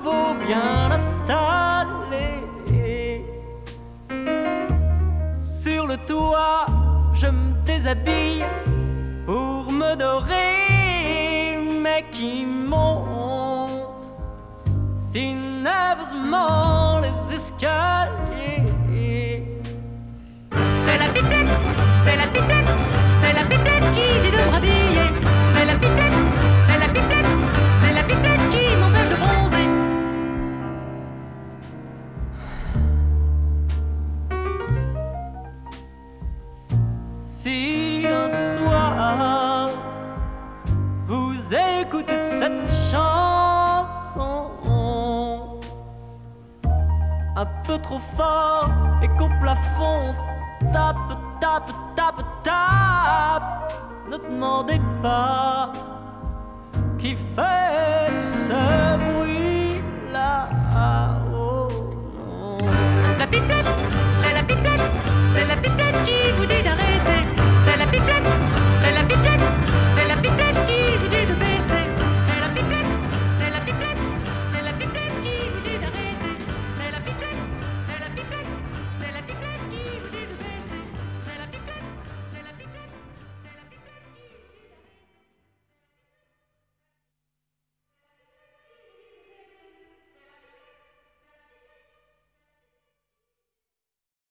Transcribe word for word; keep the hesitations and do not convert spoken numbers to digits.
nouveau bien installé. Sur le toit, je me déshabille pour me dorer, mais qui monte si nerveusement les escaliers. C'est la pipette, c'est la pipette, c'est la pipette qui dit de rhabiller. C'est la pipette, c'est la pipette, c'est la pipette qui m'empêche de bronzer. Si un soir vous écoutez cette chanson un peu trop fort et qu'au plafond tape, tape, tape, tape, ne demandez pas qui fait tout ce bruit là. Oh non. La pipette